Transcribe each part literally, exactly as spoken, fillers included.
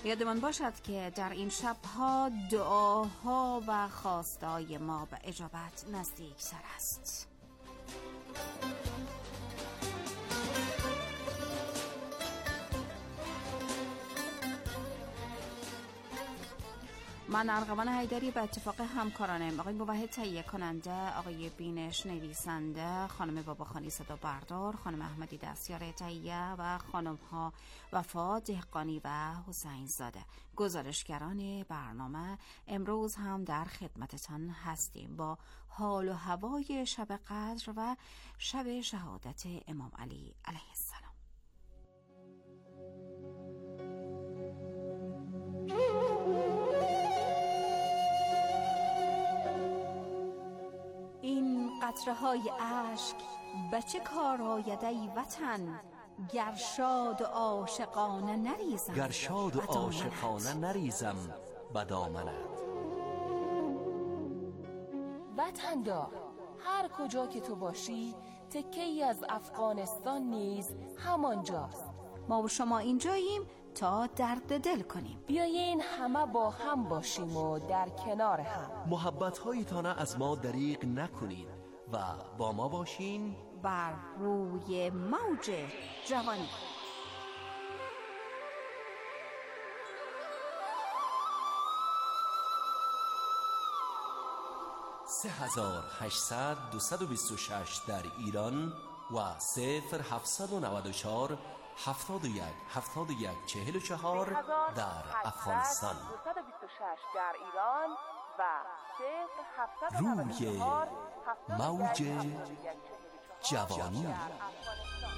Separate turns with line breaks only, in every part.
یادمان باشد که در این شبها دعاها و خواستای ما به اجابت نزدیکتر است. من ارغوان حیدری به اتفاق همکارانم آقای موحد تهیه کننده، آقای بینش نویسنده، خانم باباخانی صدا بردار، خانم احمدی دستیار تهیه و خانم ها وفا دهقانی و حسین زاده گزارشگران برنامه امروز هم در خدمتتان هستیم با حال و هوای شب قدر و شب شهادت امام علی علیه السلام. این قطره های اشک به چه کار آید ای وطن، گر شاد و عاشقانه نریزم
گر شاد و عاشقانه نریزم به دامنت.
وطن دار، هر کجا که تو باشی تکه‌ای از افغانستان نیز همانجاست.
ما و شما اینجاییم تا درد دل کنیم.
بیایین همه با هم باشیم و در کنار هم.
محبت هایتان از ما دریغ نکنید و با ما باشین
بر روی موج جوانی.
سه هزار هشتصد دویست و بیست و شش در ایران و صفر هفتصد و نود و چهار هفتاد و یک هفتاد و یک چهل و چهار در افغانستان.
دویست و بیست و شش در ایران و صفر هفتصد و نود و چهار
موج جوانی.
در افغانستان.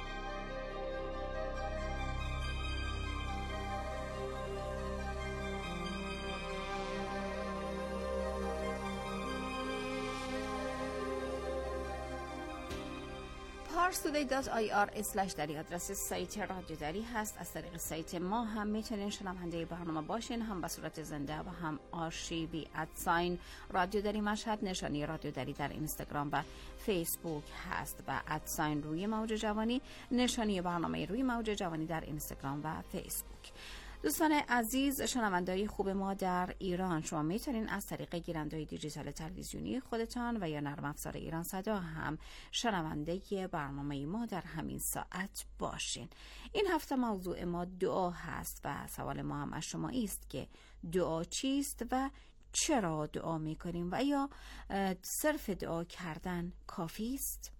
پارس تودی دات آی آر اسلش دری آدرس سایت رادیو دری هست. از طریق سایت ما هم میتونین شنونده برنامه باشین، هم به صورت زنده و هم آرشیوی. ادساین رادیو دری مشهد نشانی رادیو دری در اینستاگرام و فیسبوک هست و ادساین روی موج جوانی نشانی برنامه روی موج جوانی در اینستاگرام و فیسبوک. دوستان عزیز، شنونده‌های خوب ما در ایران، شما میتونین از طریق گیرنده‌های دیجیتال تلویزیونی خودتان و یا نرم افزار ایران صدا هم شنونده برنامه ما در همین ساعت باشین. این هفته موضوع ما دعا هست و سوال ما هم از شما است که دعا چیست و چرا دعا میکنیم و یا صرف دعا کردن کافی است؟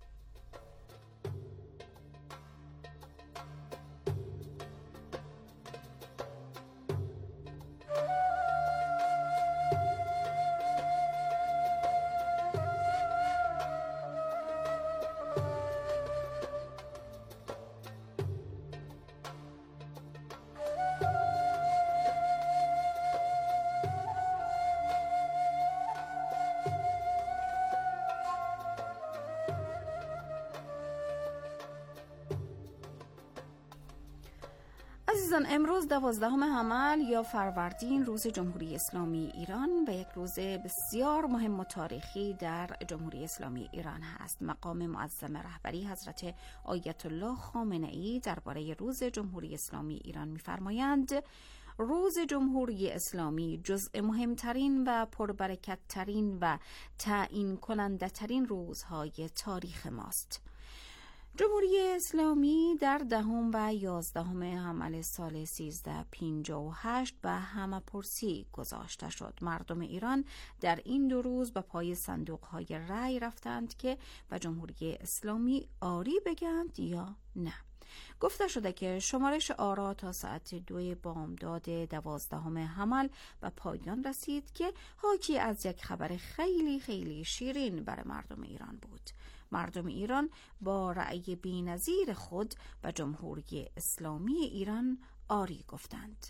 عزیزان، امروز دوازدهم حمل یا فروردین روز جمهوری اسلامی ایران و یک روز بسیار مهم و تاریخی در جمهوری اسلامی ایران هست. مقام معظم رهبری حضرت آیت الله خامنه ای درباره روز جمهوری اسلامی ایران می‌فرمایند: روز جمهوری اسلامی جزء مهمترین و پربرکت‌ترین و تعیین کننده ترین روزهای تاریخ ماست. جمهوری اسلامی در دهم و یازدهم حمل سال سیزده پنجاه و هشت به همه پرسی گذاشته شد. مردم ایران در این دو روز به پای صندوق‌های رای رفتند که به جمهوری اسلامی آری بگند یا نه. گفته شده که شمارش آرا تا ساعت دو بامداد دوازدهم حمل به پایان رسید که حاکی از یک خبر خیلی خیلی شیرین برای مردم ایران بود. مردم ایران با رأی بی‌نظیر خود به جمهوری اسلامی ایران آری گفتند.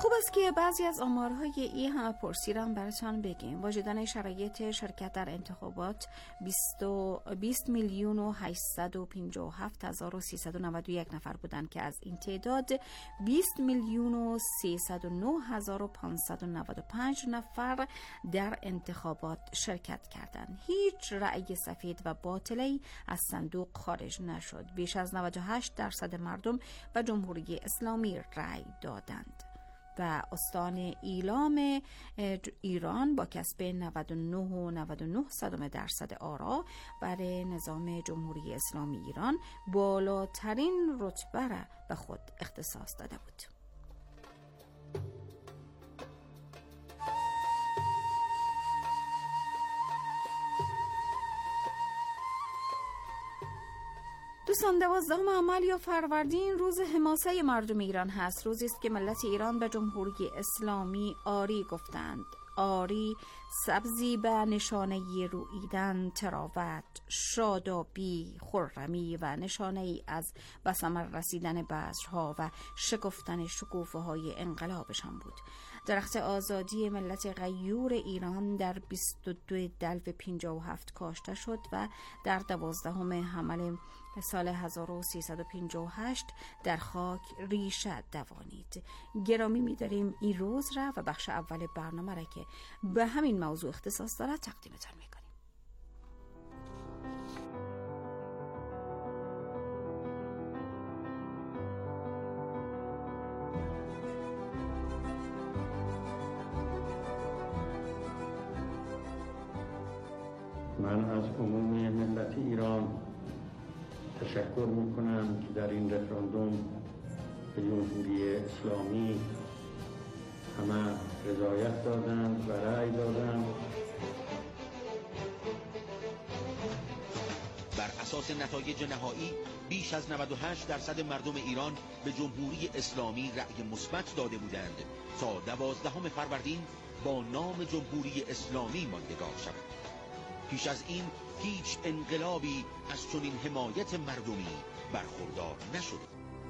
خوب است که بعضی از آمارهای این همه پرسی را هم براتان بگیم. واجدان شرایط شرکت در انتخابات بیست میلیون و هشتصد و پنجاه و هفت هزار و سیصد و نود و یک نفر بودند که از این تعداد بیست میلیون و سیصد و نه هزار و پانصد و نود و پنج نفر در انتخابات شرکت کردند. هیچ رأی سفید و باطلی از صندوق خارج نشد. بیش از نود و هشت درصد مردم به جمهوری اسلامی رأی دادند و استان ایلام ایران با کسب نود و نه و نود و نه صدم درصد آرا برای نظام جمهوری اسلامی ایران بالاترین رتبه را به خود اختصاص داده بود. دوستان، دوازدهم حمل یا فروردین روز حماسه مردم ایران هست. روزی است که ملت ایران به جمهوری اسلامی آری گفتند. آری سبزی به نشانه روییدن، تراوت، شادابی، خرمی و نشانه ای از به ثمر رسیدن بذرها و شکفتن شکوفه های انقلابشان بود. درخت آزادی ملت غیور ایران در بیست و دو دلو پنجاه و هفت کاشته شد و در دوازدهم حمل سال هزار و سیصد و پنجاه و هشت در خاک ریشه دوانید. گرامی می‌داریم این روز را و بخش اول برنامه را که به همین موضوع اختصاص دارد تقدیمتان می‌کنیم.
من از عموم ملت ایران تشکر میکنم که در این رفراندوم به جمهوری اسلامی همه رضایت دادند و رأی دادند.
بر اساس نتایج نهایی بیش از نود و هشت درصد مردم ایران به جمهوری اسلامی رأی مثبت داده بودند تا دوازدهم فروردین با نام جمهوری اسلامی ماندگار شود. پیش از این هیچ انقلابی از چنین حمایت مردمی برخوردار نشد.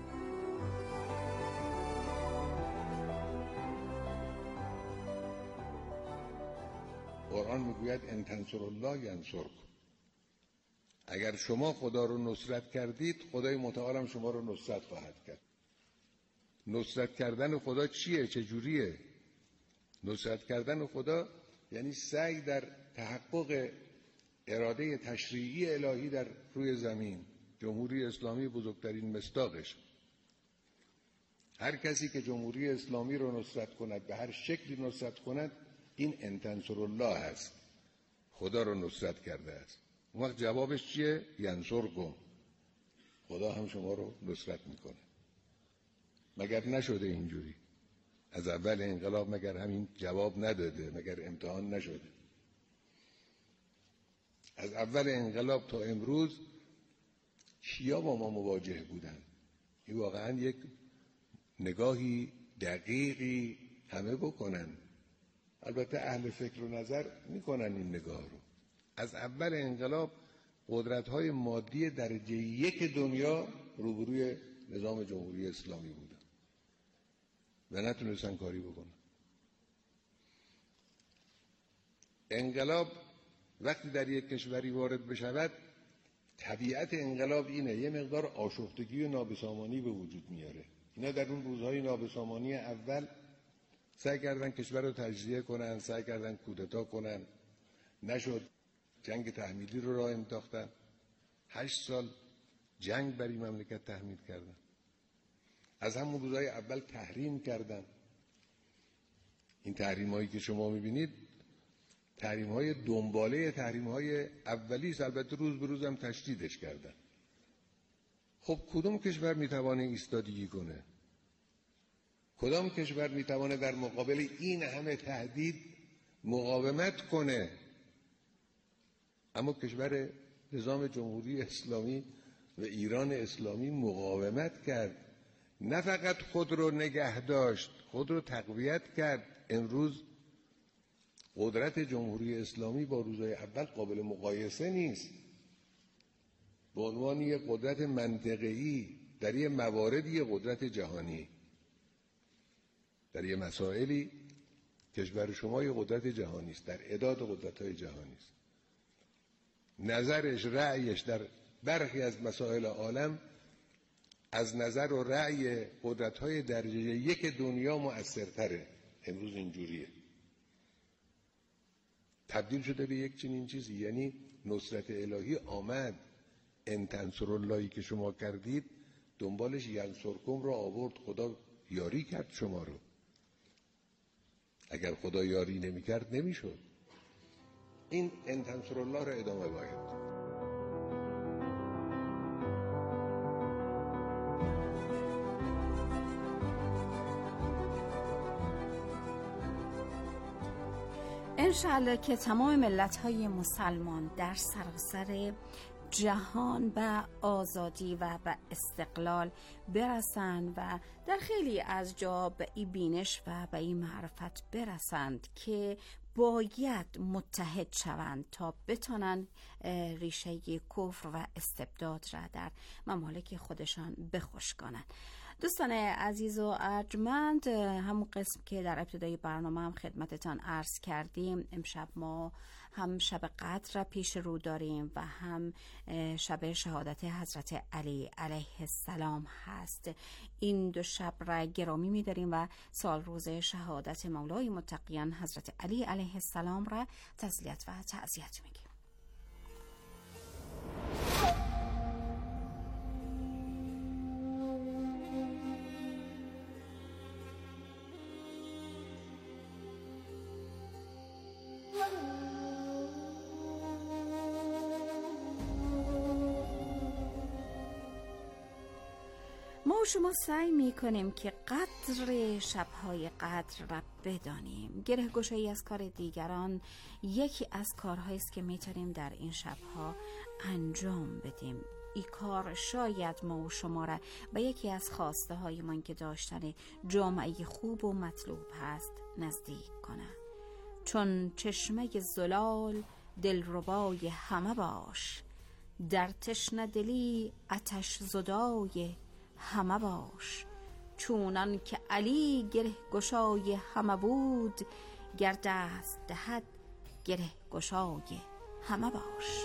قرآن میگوید ان تنصروا الله ینصرکم. اگر شما خدا رو نصرت کردید، خدای متعال هم شما رو نصرت خواهد کرد. نصرت کردن خدا چیه؟ چجوریه؟ نصرت کردن خدا یعنی سعی در تحقق اراده تشریعی الهی در روی زمین. جمهوری اسلامی بزرگترین مصداقش. هر کسی که جمهوری اسلامی رو نصرت کند، به هر شکلی نصرت کند، این ان تنصروا الله است، خدا رو نصرت کرده است. اون وقت جوابش چیه؟ ینصرکم، خدا هم شما رو نصرت میکنه. مگر نشده اینجوری؟ از اول انقلاب مگر همین جواب نداده؟ مگر امتحان نشده؟ از اول انقلاب تا امروز کیا با ما مواجه بودن؟ این واقعا یک نگاهی دقیقی همه بکنن. البته اهل فکر و نظر میکنن این نگاه رو. از اول انقلاب قدرت‌های مادی درجه یک دنیا روبروی نظام جمهوری اسلامی بودن و نتونستن کاری بکنن. انقلاب وقتی در یک کشوری وارد بشود، طبیعت انقلاب اینه یه مقدار آشفتگی و نابسامانی به وجود میاره. اینا در اون روزهای نابسامانی اول سعی کردن کشور رو تجزیه کنن، سعی کردن کودتا کنن، نشد. جنگ تحمیلی رو راه انداختن. هشت سال جنگ بر این مملکت تحمیل کردن. از همون روزهای اول تحریم کردن. این تحریم هایی که شما میبینید تحریم های دنباله تحریم های اولی است. البته روز به روز هم تشدیدش کردن. خب کدوم کشور میتوانه ایستادگی کنه؟ کدام کشور میتوانه در مقابل این همه تهدید مقاومت کنه؟ اما کشور نظام جمهوری اسلامی و ایران اسلامی مقاومت کرد. نه فقط خود رو نگه داشت، خود رو تقویت کرد. امروز قدرت جمهوری اسلامی با روزهای اول قابل مقایسه نیست. به عنوان یک قدرت منطقه‌ای در یک مواردی قدرت جهانی. در یه مسائلی کشور شما یه قدرت جهانی است، در اعداد قدرت‌های جهانی است. نظرش، رأیش در برخی از مسائل عالم از نظر و رأی قدرت‌های درجه یک دنیا مؤثرتره. امروز اینجوریه، تبدیل شده به یک چنین چیزی. یعنی نصرت الهی آمد، ان تنصروا اللهی که شما کردید دنبالش ینصرکم رو آورد. خدا یاری کرد شما رو. اگر خدا یاری نمی کرد نمی شد. این ان تنصروا الله رو ادامه باید.
انشاءالله که تمام ملت‌های مسلمان در سراسر جهان به آزادی و به استقلال برسند و در خیلی از جا به این بینش و به این معرفت برسند که باید متحد شوند تا بتونن ریشه کفر و استبداد را در ممالک خودشان بخوش کنند. دوستان عزیز و ارجمند، همون قسم که در ابتدای برنامه هم خدمتتان عرض کردیم، امشب ما هم شب قدر را پیش رو داریم و هم شب شهادت حضرت علی علیه السلام هست. این دو شب را گرامی می داریم و سال روز شهادت مولای متقیان حضرت علی علیه السلام را تسلیت و تعزیت می گیم. ما شما سعی می کنیم که قدر شبهای قدر را بدانیم. گره گشایی از کار دیگران یکی از کارهایی است که می تونیم در این شبها انجام بدیم. این کار شاید ما و شما را به یکی از خواسته های من که داشتن جامعه خوب و مطلوب هست نزدیک کنه. چون چشمه زلال دلربای همه باش، در تشنه دلی آتش زدای همه باش. چونان که علی گره گشای همه بود، گر دست دهد گره گشای همه باش.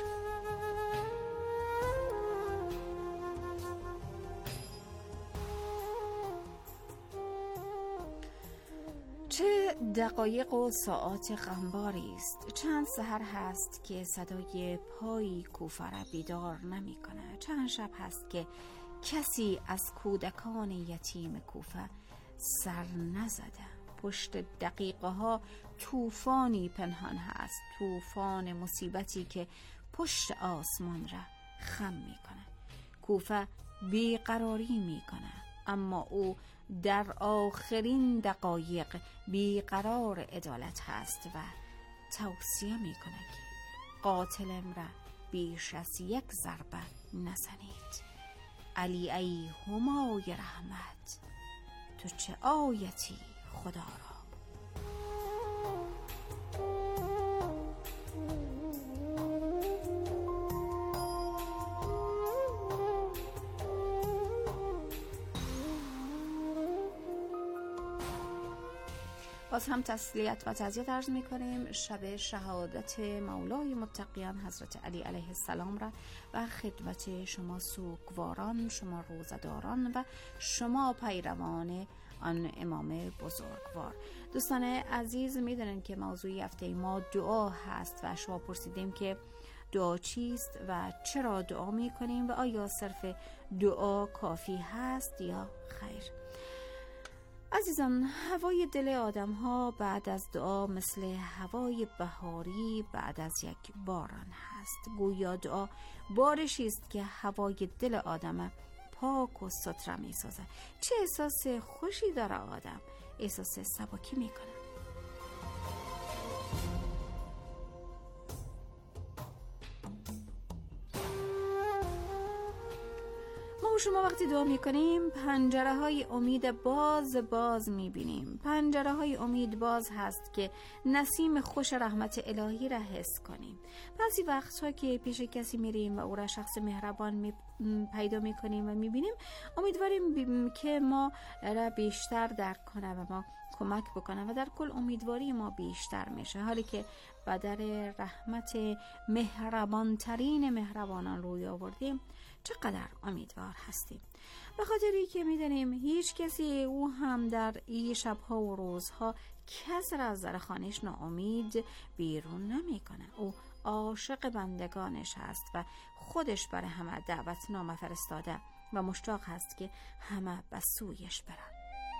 چه دقایق و ساعات غمباری است. چند سحر هست که صدای پای کوفه را بیدار نمی کنه. چند شب هست که کسی از کودکان یتیم کوفه سر نزده. پشت دقیقه ها طوفانی پنهان هست، طوفان مصیبتی که پشت آسمان را خم می کنه. کوفه بیقراری می کنه، اما او در آخرین دقایق بیقرار عدالت هست و توصیه می کنه که قاتلم را بیش از یک ضربه نزنید. علی ای همای رحمت، تو چه آیتی خدا را. باز هم تسلیت و تعزیت عرض می کنیم. شب شهادت مولای متقیان حضرت علی علیه السلام را و خدمت شما سوگواران، شما روزداران و شما پیروان آن امام بزرگوار. دوستان عزیز، می دونن که موضوعی هفته ما دعا هست و شما پرسیدیم که دعا چیست و چرا دعا می کنیم و آیا صرف دعا کافی هست یا خیر. عزیزان، هوای دل آدم ها بعد از دعا مثل هوای بهاری بعد از یک باران هست. گویا دعا بارشی است که هوای دل آدم پاک و ستره می سازه. چه احساس خوشی داره آدم، احساس سبکی می کنه. و شما وقتی دعا میکنیم پنجره های امید باز باز میبینیم. پنجره های امید باز هست که نسیم خوش رحمت الهی را حس کنیم. بعضی وقتها که پیش کسی میریم و او را شخص مهربان می پیدا میکنیم و میبینیم، امیدواریم که ما را بیشتر درک کنه و ما کمک بکنه و در کل امیدواری ما بیشتر میشه، حالی که بدر رحمت مهربان ترین مهربانان روی آوردیم چقدر امیدوار هستیم. به خاطری که میدونیم هیچ کسی او هم در این شبها و روزها کس را از در خانهش ناامید بیرون نمیکنه. او عاشق بندگانش هست و خودش برای همه دعوتنامه فرستاده و مشتاق هست که همه به سویش برن.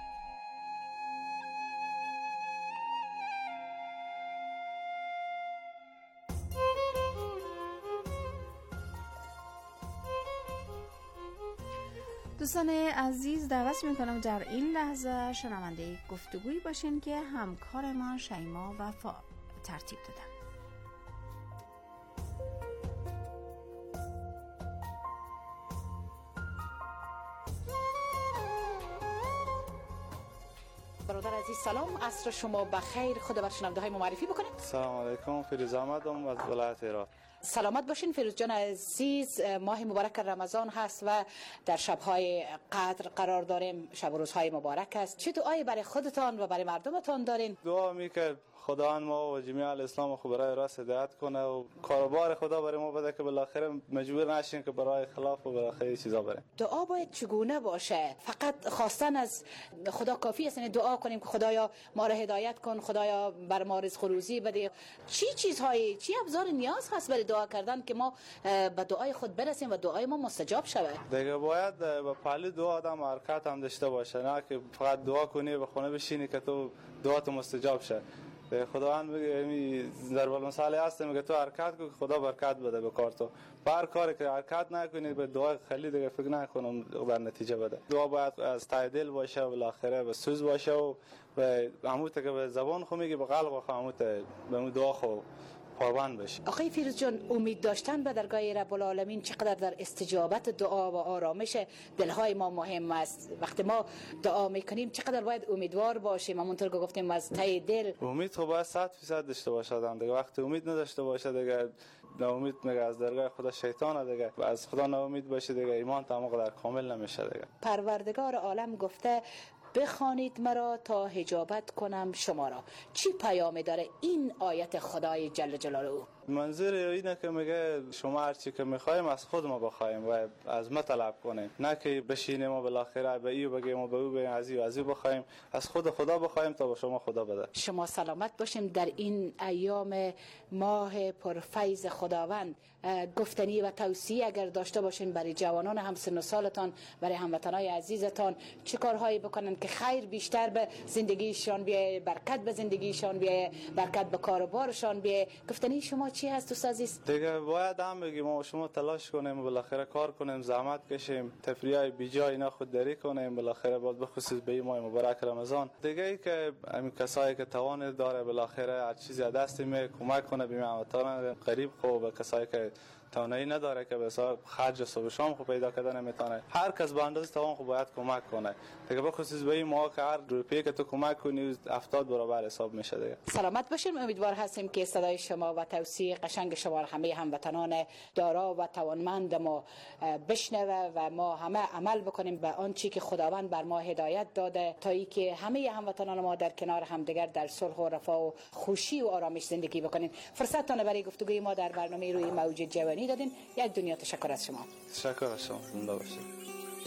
دوستان عزیز، دعوت میکنم در این لحظه شنونده گفتگویی باشین که همکار ما شیما وفا ترتیب دادن.
برادر عزیز سلام، عصر شما بخیر. خود بر شنونده های ما معرفی بکنید.
سلام علیکم، فیروز احمدم از ولایت هرات.
سلامت باشین فیروز جان عزیز. ماه مبارک رمضان هست و در شبهای قدر قرار داریم، شب و روزهای مبارک است. چه دعایی برای خودتان و برای مردمتان دارین؟
دعا میکرد خداوند ما و جمیع الاسلام خو برای راست هدایت کنه و کاروبار خدا برای ما بده که بالاخره مجبور نشین که برای خلاف و برای خیلی چیزا بریم.
دعا باید چگونه باشه؟ فقط خواستن از خدا کافی است؟ دعا کنیم که خدایا ما را هدایت کن، خدایا بر ما رزق و روزی بده. چی چیزهایی، چی ابزار نیاز هست برای دعا کردن که ما به دعای خود برسیم و دعای ما مستجاب شود؟
دیگه باید با پهلو دعا آدم حرکت هم داشته باشه، نه که فقط دعا کنی و خونه بشینی که تو دعات مستجاب شه. خداوند میگه در مثال هست، میگه تو حرکت کن که خدا برکت بده به کار تو. هر کاری که حرکت نکنی به دعا خیلی دیگه فکر نکنم در نتیجه بده. دعا باید از ته دل باشه و بالاخره به سوز باشه و به عموت که به زبان خو میگی به قلب خو عموت به دعا خو پابند بشی.
آقای فیروز جان، امید داشتن به درگاه رب العالمین چقدر در استجابت دعا و آرامش دلهای ما مهم است. وقتی ما دعا میکنیم چقدر باید امیدوار باشیم، همونطور که گفتیم از ته دل.
امید خب باید صد فیصد داشته باشه آدم دیگه. وقتی امید نداشته باشه دیگه ناامید میگه از درگاه خدا شیطانه دیگه. از خدا ناامید باشه دیگه ایمان تمام در کامل نمیشه دیگه.
پروردگار عالم گفته بخوانید مرا تا حجابت کنم شما را. چی پیامی داره این آیت خدای جل جلاله؟
منظور اینه که میگه شما هر چی که میخوایم از خود ما بخوایم و از ما طلب کنیم، نه که بشینیم و بالاخره به ایو بگیم و به او بگیم از ایو از ایو بخوایم، از خود خدا بخوایم تا به شما خدا بده. شما
سلامت باشیم در این ایام ماه پرفیض خداوند. گفتنی و توصیه اگر داشته باشین برای جوانان همسن و سالتان، برای هموطنای عزیزتان، چه کارهایی بکنن که خیر بیشتر به زندگیشان بیه، برکت به زندگیشان بیه، برکت به کاروبارشان بیه؟ گفتنی شما چی هست دوست عزیز؟
دیگه باید هم بگیم ما شما تلاش کنیم و بالاخره کار کنیم، زحمت کشیم، تفریحای بیجا اینا خودداری کنیم بالاخره بعد به خصوص به ماه مبارک رمضان. دیگه ای که همین کسایی که توان داره بالاخره هر چیزی از دست می کمک کنه به هموطنان غریب خو، به کسایی که توانایی نداره که به حساب خرج صبح شام خو پیدا کردن نمیتونه، هر کس به اندازه توان خو باید کمک کنه. دیگه به خصوص به این ما که هر روپیه که تو کمک کنی هفتاد برابر حساب میشه دیگه.
سلامت باشیم. امیدوار هستیم که صدای شما و توصیه قشنگ شما همه هموطنان دارا و توانمند ما بشنوه و ما همه عمل بکنیم به آن چیزی که خداوند بر ما هدایت داده تا ای که همه هموطنان ما در کنار همدیگر در صلح و رفاه و خوشی و آرامش زندگی بکنیم. فرصتتون برای گفتگوی ما در برنامه روی موج جوانی دادین. یک دنیا تشکر از شما.
تشکر از شما. زنده باشید.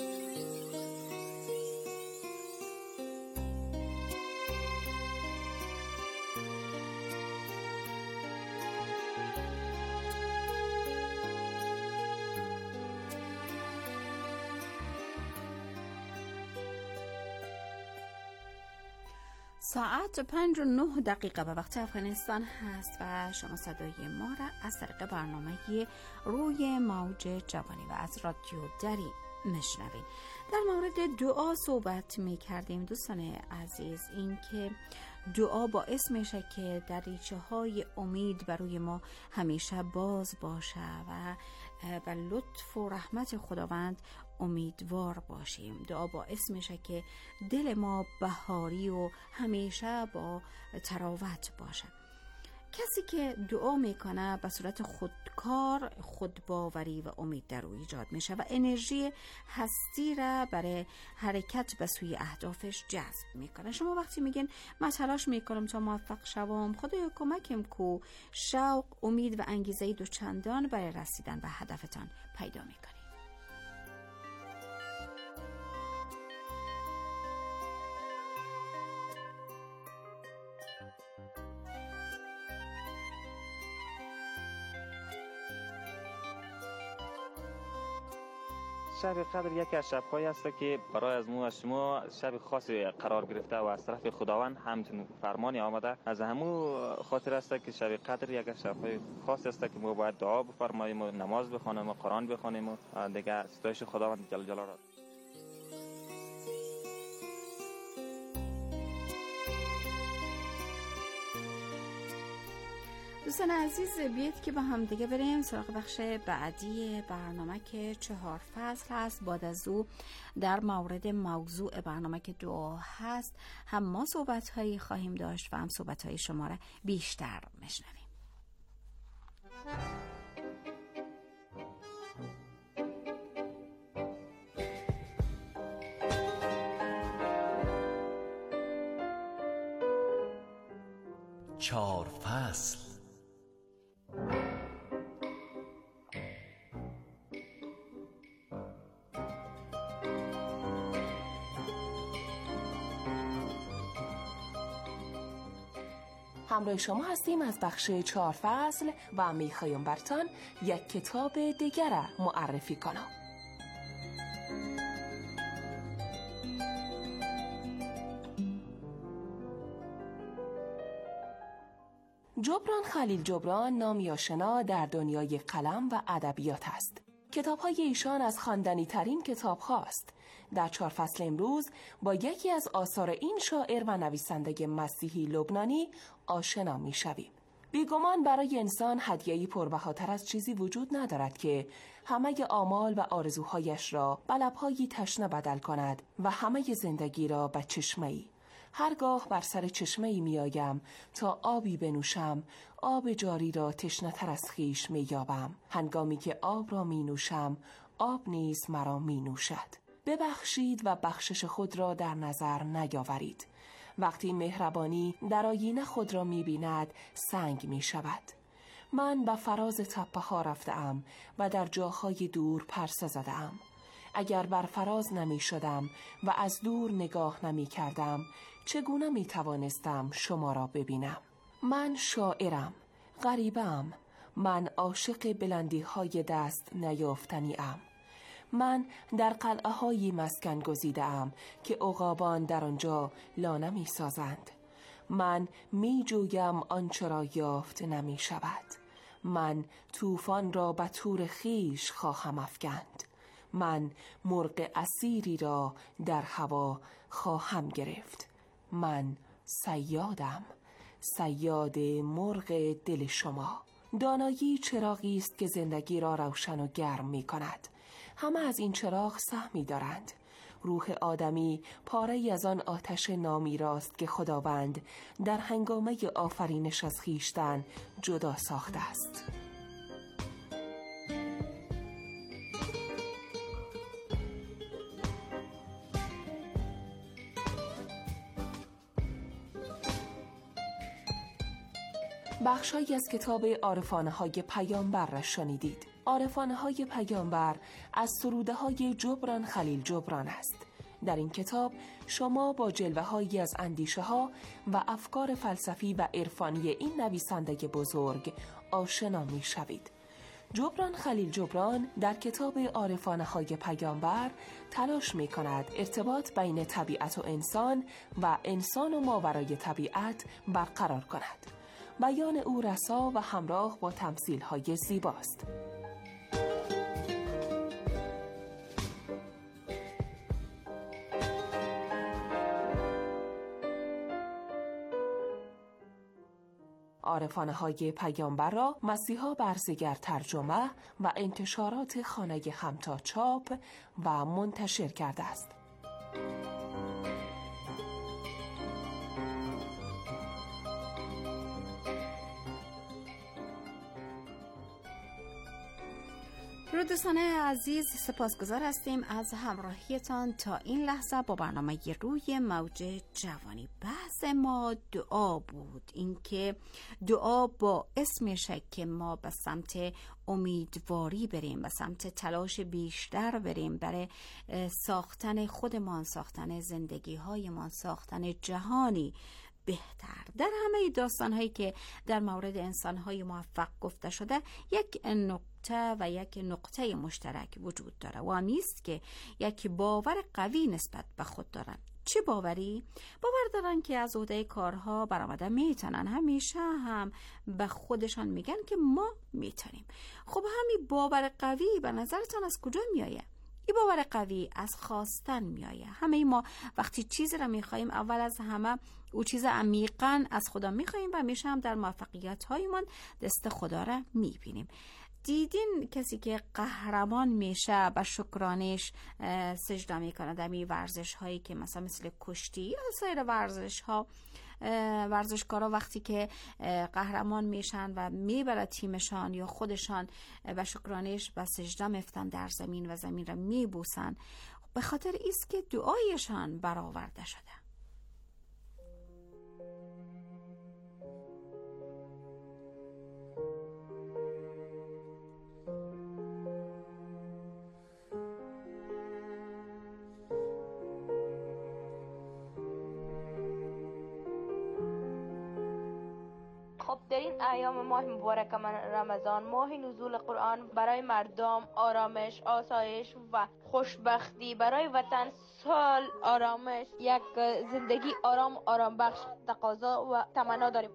ساعت پنج و نه دقیقه به وقت افغانستان هست و شما صدای ما را از طریق برنامه روی موج جوانی و از رادیو دری میشنوید. در مورد دعا صحبت می کردیم دوستان عزیز، این که دعا باعث میشه که دریچه های امید بروی ما همیشه باز باشه و به لطف و رحمت خداوند امیدوار باشیم. دعا باعث میشه که دل ما بهاری و همیشه با تراوت باشه. کسی که دعا میکنه به صورت خودکار خودباوری و امید در او ایجاد میشه و انرژی هستی را برای حرکت به سوی اهدافش جذب میکنه. شما وقتی میگین من تلاش میکنم تا موفق شوم، خدایا کمکم کو، شوق، امید و انگیزه دو چندان برای رسیدن به هدفتان پیدا میکنید.
شب قدر یکی از شب‌هایی است که برای از مو از شما شب خاصی قرار گرفته و از طرف خداوند همچنین فرمانی آمده. از همو خاطر است که شب قدر یک از شب‌های خاصی است که ما باید دعا بفرماییم و نماز بخوانیم و قرآن بخوانیم و دیگه ستایش خداوند جل جلاله.
دوستان عزیز، بیایید که با هم دیگه بریم سراغ بخش بعدی برنامه که چهار فصل هست. بعد از او در مورد موضوع برنامه که دعا هست هم ما صحبت هایی خواهیم داشت و هم صحبت های شما را بیشتر میشنویم.
چهار فصل.
همراه شما هستیم از بخش چهار فصل و میخوایم برتان یک کتاب دیگر معرفی کنم. جبران خلیل جبران نامی آشنا در دنیای قلم و ادبیات است. کتاب‌های ایشان از خواندنی ترین کتاب هاست. در چهار فصل امروز با یکی از آثار این شاعر و نویسنده مسیحی لبنانی آشنا می‌شویم. بیگمان برای انسان هدیه‌ای پربهاتر از چیزی وجود ندارد که همه آمال و آرزوهایش را به لب‌هایی تشنه بدل کند و همه زندگی را به چشمه‌ای. هرگاه بر سر چشمه‌ای می‌آیم تا آبی بنوشم، آب جاری را تشنه‌تر از خویش می‌یابم. هنگامی که آب را می‌نوشم، آب نیز مرا می‌نوشد. ببخشید و بخشش خود را در نظر نیاورید. وقتی مهربانی در آینه خود را می‌بیند، سنگ می‌شود. من به فراز تپه‌ها رفته‌ام و در جاهای دور پرسه زده‌ام. اگر بر فراز نمی شدم و از دور نگاه نمی کردم، چگونه می توانستم شما را ببینم؟ من شاعرم، غریبم. من عاشق بلندی های دست نیافتنی ام. من در قلعه هایی مسکن گزیده ام که عقابان در آنجا لانه می سازند. من می جویم آنچه را یافت نمی شود. من طوفان را به تور خیش خواهم افکند. من مرغ اسیری را در هوا خواهم گرفت. من صیادم، صیاد مرغ دل شما. دانایی چراغی است که زندگی را روشن و گرم می کند. همه از این چراغ سهمی دارند. روح آدمی پاره‌ای از آن آتش نامی راست که خداوند در هنگامه آفرینش از خویشتن جدا ساخته است. بخشایی از کتاب عارفانه های پیامبر را شنیدید. عارفانه های پیامبر از سروده های جبران خلیل جبران است. در این کتاب شما با جلوه هایی از اندیشه ها و افکار فلسفی و عرفانی این نویسنده بزرگ آشنا می شوید. جبران خلیل جبران در کتاب عارفانه های پیامبر تلاش می کند ارتباط بین طبیعت و انسان و انسان و ماورای طبیعت برقرار کند. بیان او رسا و همراه با تمثیل‌های زیباست. عارفانه های پیامبر را مسیحا برزگر ترجمه و انتشارات خانه همتا چاپ و منتشر کرده است.
دوستان عزیز، سپاسگزار هستیم از همراهیتان تا این لحظه با برنامه روی موج جوانی. بحث ما دعا بود، اینکه دعا باعث میشه که ما به سمت امیدواری بریم، به سمت تلاش بیشتر بریم برای ساختن خودمان، ساختن زندگی هایمان، ساختن جهانی بهتر. در همه داستان هایی که در مورد انسان های موفق گفته شده، یک نقطه و یک نقطه مشترک وجود داره و نیست که یک باور قوی نسبت به خود دارن. چه باوری؟ باور دارن که از عهده کارها برآمده میتونن، همیشه هم به خودشان میگن که ما میتونیم. خب همین باور قوی به نظرتان از کجا میایه؟ این باور قوی از خواستن میایه. همه ما وقتی چیزی را میخواییم، اول از همه او چیز عمیقاً از خدا میخواییم و میشه هم در موفقیت هایمان دست خدا را میبینیم. دیدین کسی که قهرمان میشه به شکرانش سجده میکنه در می ورزش هایی که مثلا مثل کشتی یا سایر ورزش ها، ورزشکارا وقتی که قهرمان میشن و میبره تیمشان یا خودشان به شکرانش و سجده میفتن در زمین و زمین را میبوسن، به خاطر ایست که دعایشان برآورده شده.
خب در این ایام ماه مبارک رمضان، ماه نزول قرآن، برای مردم آرامش، آسایش و خوشبختی، برای وطن سال آرامش، یک زندگی آرام آرام بخش تقاضا و تمنا داریم.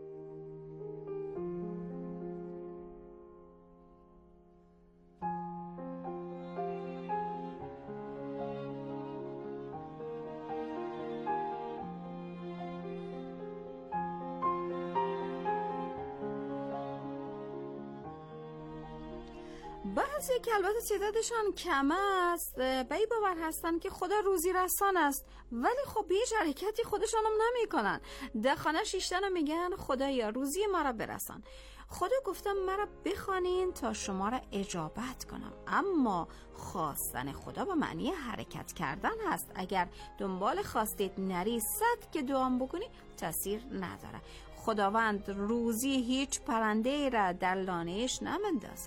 بعضی که البته تعدادشان کم است به این باور هستن که خدا روزی رسان است، ولی خب هیچ حرکتی خودشان هم نمی کنن. در خانه شیشتن میگن خدایا روزی ما را برسان. خدا گفتم مرا بخوانین تا شما را اجابت کنم. اما خواستن خدا به معنی حرکت کردن هست. اگر دنبال خواستید نری، صد که دعام بکنی تاثیر نداره. خداوند روزی هیچ پرنده را در لانهش نمندازه.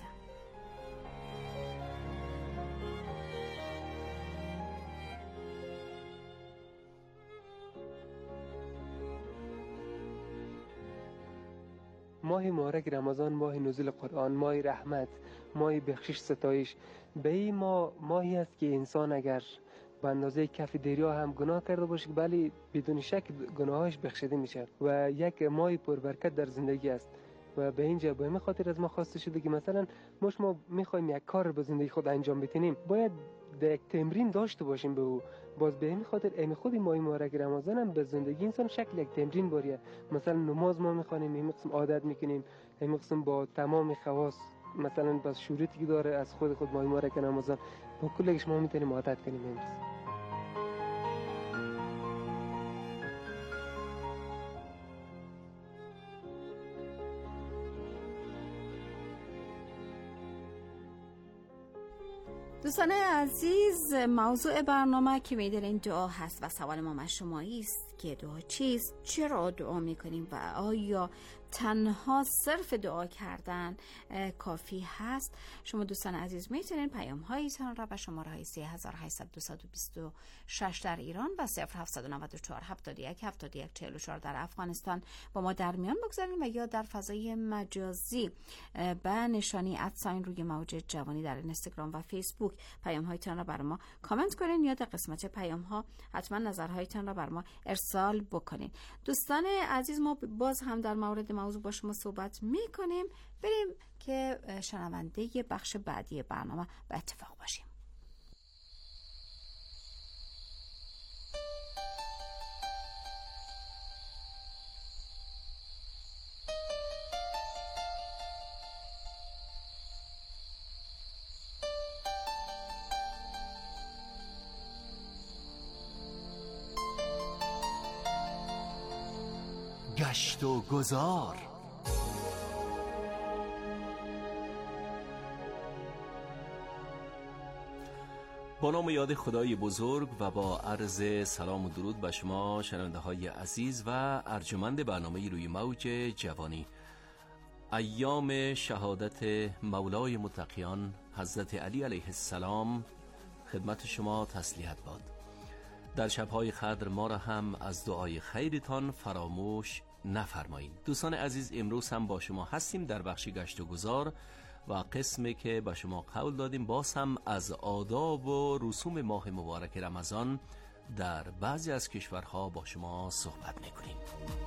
ماه مبارک رمضان، ماه نزول قرآن، ماه رحمت، ماه بخشش ستایش. به این ماه ماهی است که انسان اگر به اندازه کف دریا هم گناه کرده باشه ولی بدون شک گناهاش بخشیده میشه و یک ماه پربرکت در زندگی است. و به اینجا به این خاطر از ما خواسته شده که مثلا ما شما میخوایم یک کار به زندگی خود انجام بدیم، باید یک تمرین داشته باشیم به او. باز به این خاطر این خود ماه مبارک رمضان هم به زندگی انسان شکل یک تمرین باریه. مثلا نماز ما میخوانیم، این قسم عادت میکنیم، این قسم با تمام خواص، مثلا بس شروطی که داره از خود خود ماه مبارک رمضان با کلش ما میتونیم عادت کنیم. این
دوستان عزیز، موضوع برنامه که میدونین دعا هست و سوال ما از شما است که دعا چیست؟ چرا دعا میکنیم و آیا تنها صرف دعا کردن کافی هست؟ شما دوستان عزیز میتونین پیام هایتان را به شماره های سه هزار و هشتصد و بیست و شش در ایران و صفر هفتصد و نود و چهار هفتاد و یک هفتاد و یک چهل و چهار در افغانستان با ما در میان بگذارین و یا در فضای مجازی به نشانی ادساین روی موج جوانی در اینستاگرام و فیسبوک پیام هایتان را بر ما کامنت کنین یا در قسمت پیام ها حتما نظرهایتان را بر ما ارسال بکنین. دوستان عزیز، ما باز هم در مورد موضوع با شما صحبت میکنیم. بریم که شنونده بخش بعدی برنامه به اتفاق باشیم.
گشت و گذار. با نام یاد خدای بزرگ و با عرض سلام و درود به شما شنونده های عزیز و ارجمند برنامه روی موج جوانی، ایام شهادت مولای متقیان حضرت علی علیه السلام خدمت شما تسلیت باد. در شبهای قدر ما را هم از دعای خیرتان فراموش نفرمایید. دوستان عزیز، امروز هم با شما هستیم در بخش گشت و گذار و قسمی که به شما قول دادیم باز هم از آداب و رسوم ماه مبارک رمضان در بعضی از کشورها با شما صحبت میکنیم.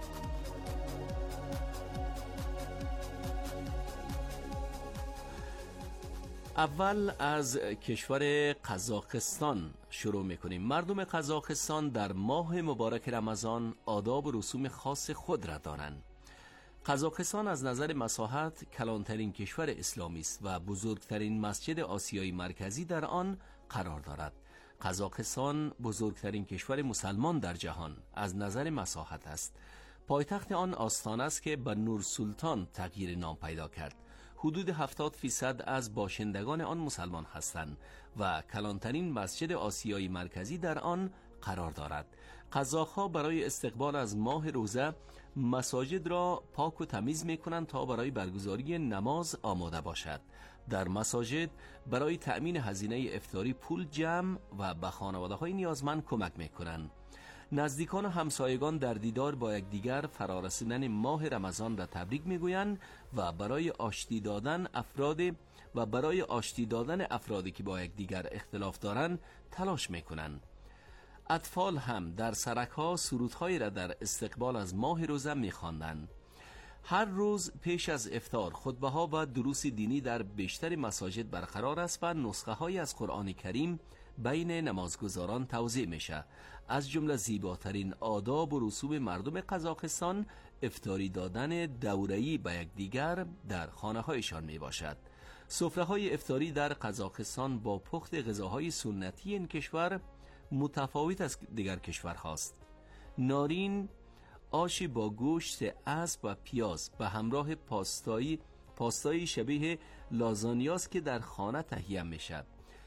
اول از کشور قزاقستان شروع میکنیم. مردم قزاقستان در ماه مبارک رمضان آداب و رسوم خاص خود را دارند. قزاقستان از نظر مساحت کلانترین کشور اسلامی است و بزرگترین مسجد آسیای مرکزی در آن قرار دارد. قزاقستان بزرگترین کشور مسلمان در جهان از نظر مساحت است. پایتخت آن آستان است که به نور سلطان تغییر نام پیدا کرد. حدود هفتاد فیصد از باشندگان آن مسلمان هستند و کلانترین مسجد آسیای مرکزی در آن قرار دارد. قزاق‌ها برای استقبال از ماه روزه مساجد را پاک و تمیز می‌کنند تا برای برگزاری نماز آماده باشد. در مساجد برای تأمین هزینه افطاری پول جمع و به خانواده‌های نیازمند کمک می‌کنند. نزدیکان و همسایگان در دیدار با یکدیگر فرارسیدن ماه رمضان را تبریک میگویند و برای آشتی دادن افراد و برای آشتی دادن افرادی که با یکدیگر اختلاف دارند تلاش میکنند. اطفال هم در سرک‌ها سرودهایی را در استقبال از ماه روزه میخواندند. هر روز پیش از افطار خطبه‌ها و دروس دینی در بیشتر مساجد برقرار است و نسخه‌هایی از قرآن کریم بین نمازگزاران توزیع میشه. از جمله زیباترین آداب و رسوم مردم قزاقستان افطاری دادن دوره‌ای به یکدیگر در خانه‌هایشان میباشد. سفره‌های افطاری در قزاقستان با پخت غذاهای سنتی این کشور متفاوت از دیگر کشورهاست. نارین، آشی با گوشت اسب و پیاز به همراه پاستایی پاستایی شبیه لازانیاست که در خانه تهیه میشه.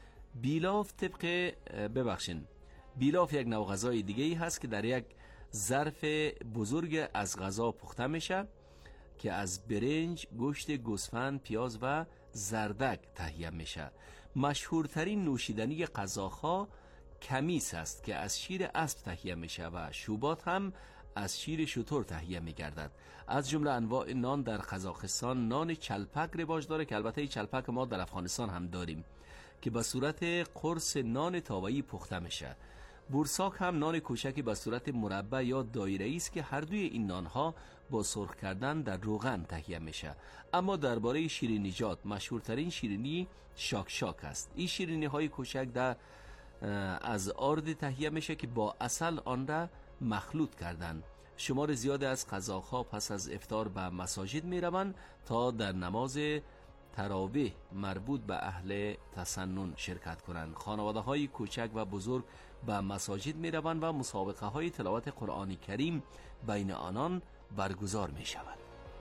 بیلاف طبق ببخشین بیلاف یک نوع غذای دیگه ای هست که در یک ظرف بزرگ از غذا پخته میشه که از برنج، گوشت گوسفند، پیاز و زردک تهیه میشه. مشهورترین نوشیدنی قزاق‌ها کمیس است که از شیر اسب تهیه میشه و شوبات هم از شیر شتر تهیه میگردد. از جمله انواع نان در قزاقستان نان چلپک رواج داره که البته چلپک ما در افغانستان هم داریم که به صورت قرص نان تاوه‌ای پخته میشه. بورساک هم نان کوچکی به صورت مربع یا دایره‌ای است که هر دوی این نانها با سرخ کردن در روغن تهیه میشه. اما درباره شیرینیجات مشهورترین شیرینی شاک شاک است. این شیرینی های کوچک در از آرد تهیه میشه که با عسل آن را مخلوط کردن. شمار زیاد از قزاق‌ها پس از افطار به مساجد میروند تا در نماز تراویح مربوط به اهل تسنن شرکت کنند. خانواده‌های کوچک و بزرگ به مساجد میروند و مسابقه‌های تلاوت قرآن کریم بین آنان برگزار میشود.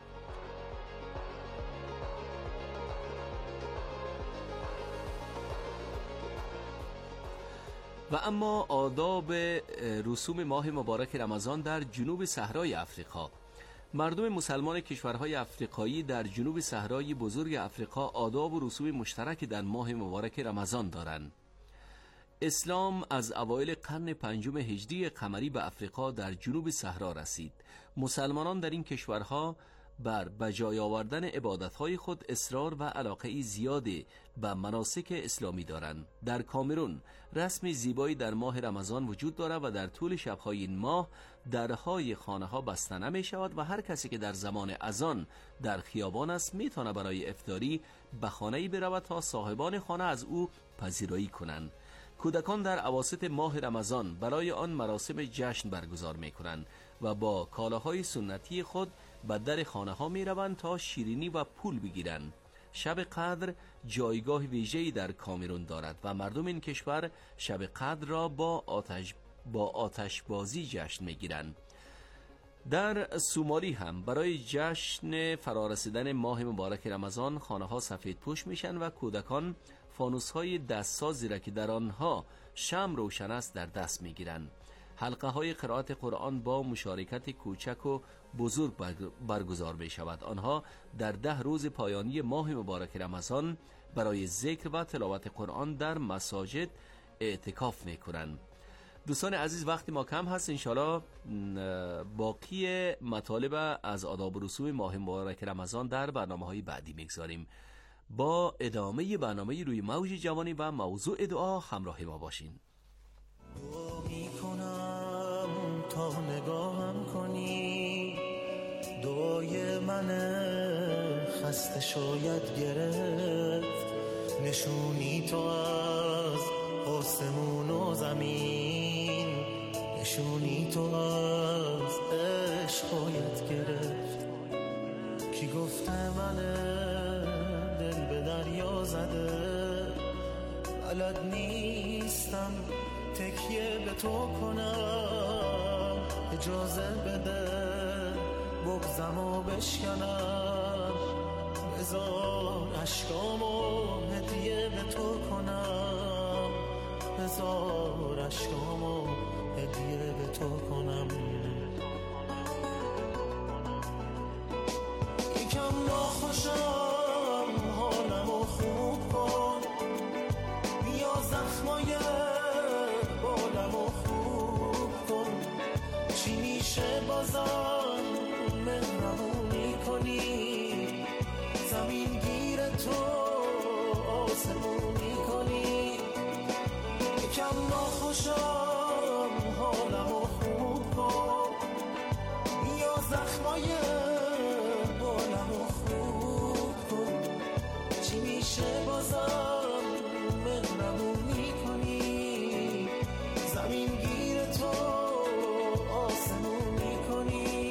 و اما آداب رسوم ماه مبارک رمضان در جنوب صحرای افریقا. مردم مسلمان کشورهای افریقایی در جنوب صحرای بزرگ افریقا آداب و رسوم مشترک در ماه مبارک رمضان دارند. اسلام از اوایل قرن پنجم هجری قمری به افریقا در جنوب صحرا رسید. مسلمانان در این کشورها بر بجای آوردن عبادتهای خود اصرار و علاقه زیادی به مناسک اسلامی دارند. در کامرون رسم زیبایی در ماه رمضان وجود دارد و در طول شبهای این ماه درهای خانه ها بسته نمی شود و هر کسی که در زمان اذان در خیابان است می تواند برای افطاری به خانه‌ای برود تا صاحبان خانه از او پذیرایی کنند. کودکان در اواسط ماه رمضان برای آن مراسم جشن برگزار می کنند و با کالاهای سنتی خود به در خانه ها می روند تا شیرینی و پول بگیرند. شب قدر جایگاه ویژه‌ای در کامرون دارد و مردم این کشور شب قدر را با آتش با آتشبازی جشن می گیرند. در سومالی هم برای جشن فرارسیدن ماه مبارک رمضان خانه ها سفید پوش میشن و کودکان فانوس های دستسازی را که در آنها شمع روشن است در دست میگیرند. حلقه های قرائت قرآن با مشارکت کوچک و بزرگ برگزار می شود. آنها در ده روز پایانی ماه مبارک رمضان برای ذکر و تلاوت قرآن در مساجد اعتکاف می کنند. دوستان عزیز، وقتی ما کم هست، انشالله باقی مطالب از آداب و رسوم ماه مبارک رمضان در برنامه های بعدی میگذاریم. با ادامه برنامه روی موج جوانی و موضوع دعا همراه ما باشین.
دعا میکنم تا نگاهم کنی، دعای من خسته شاید گرفت، نشونی تو از آسمون و زمین، نشونی تو از عشقایت گرفت. کی گفته من دل به دریا زده، بلد نیستم تکیه به تو کنم، اجازه بده بغضم و بشکنم، بذار عشقامو هدیه به تو کنم، بذار عشقامو هدیه به تو کنم. یکم ناخوشم حالمو خوب کن، بیا زخمای بالمو خوب کن، چی میشه بازم مهربونی کنی، زمین گیر تو آسمونی کنی. یکم ناخوشم حالمو خوب کن، بیا زخمای بالمو خوب کن، چی میشه بازم مهربونی کنی، زمین گیر تو آسمونی کنی.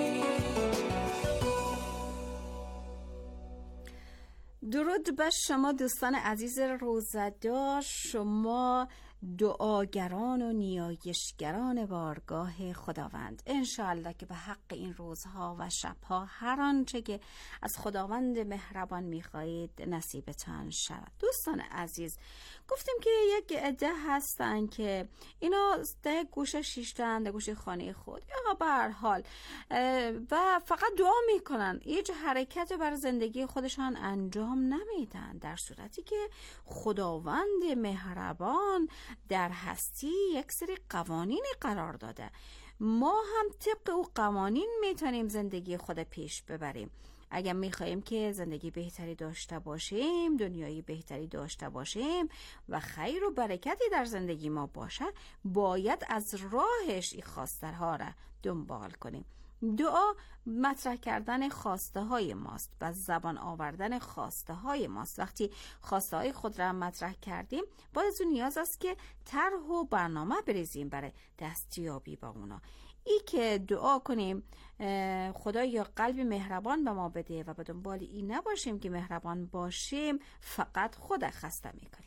درود بر شما دوستان عزیز روزه‌دار، شما دعاگران و نیایشگران بارگاه خداوند. انشاءالله که به حق این روزها و شبها هر آنچه که از خداوند مهربان میخواهید نصیبتان شود. دوستان عزیز، گفتیم که یک عده هستن که اینا ده گوشه شیشتن، ده گوشه خانه خود یا به هر حال و فقط دعا میکنن، هیچ حرکت بر زندگی خودشان انجام نمیدن، در صورتی که خداوند مهربان در هستی یک سری قوانینی قرار داده. ما هم طبق او قوانین میتونیم زندگی خود پیش ببریم. اگر میخواییم که زندگی بهتری داشته باشیم، دنیایی بهتری داشته باشیم و خیر و برکتی در زندگی ما باشه، باید از راهش این خواسته‌ها را دنبال کنیم. دعا مطرح کردن خواسته های ماست، و زبان آوردن خواسته های ماست. وقتی خواسته های خود را مطرح کردیم، باید از اون نیاز است که طرح و برنامه بریزیم برای دستیابی با اونا. ای که دعا کنیم خدا یا قلب مهربان به ما بده و به دنبال این نباشیم که مهربان باشیم، فقط خود خسته میکنیم.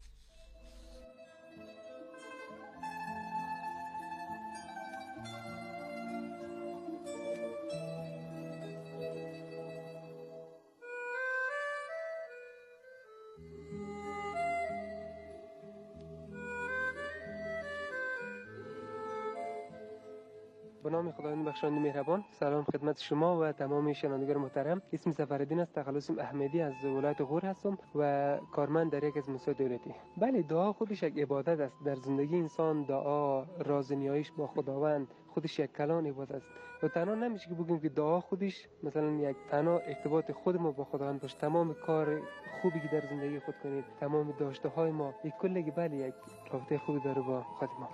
به نام خداوند بخشنده مهربان. سلام خدمت شما و تمام شنوندگان محترم. اسم زفرالدین است، تخلصم احمدی از ولایت غور هستم و کارمند در یک از موسسات دولتی. بله، دعا خودش یک عبادت است. در زندگی انسان دعا، راز نیایش با خداوند خودش یک کلان عبادت است و تنها نمیشه که بگیم که دعا خودش مثلا یک تنها ارتباط خود ما با خداوند باشه. تمام کار خوبی که در زندگی خود کنید، تمام داشته های ما، یک کلی بله یک رابطه خوبی داره با خود ما.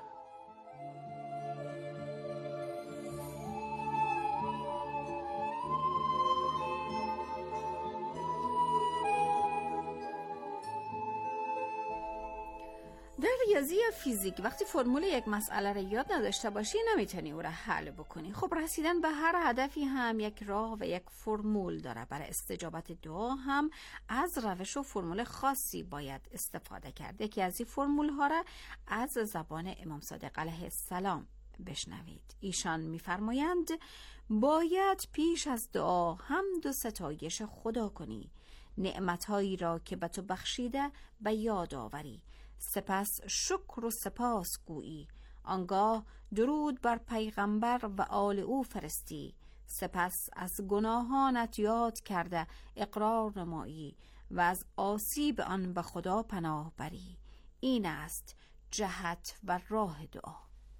در ریاضی یا فیزیک وقتی فرمول یک مسئله را یاد نداشته باشی نمیتونی او را حل بکنی. خب رسیدن به هر هدفی هم یک راه و یک فرمول داره. برای استجابت دعا هم از روش و فرمول خاصی باید استفاده کرد. یکی از این فرمول ها را از زبان امام صادق علیه السلام بشنوید. ایشان می‌فرمایند باید پیش از دعا حمد و ستایش خدا کنی، نعمت‌هایی را که به تو بخشیده به یاد آوری، سپس شکر و سپاس گویی، آنگاه درود بر پیغمبر و آل او فرستی، سپس از گناهانت یاد کرده اقرار نمایی و از آسیب آن به خدا پناه بری. این است جهت و راه دعا.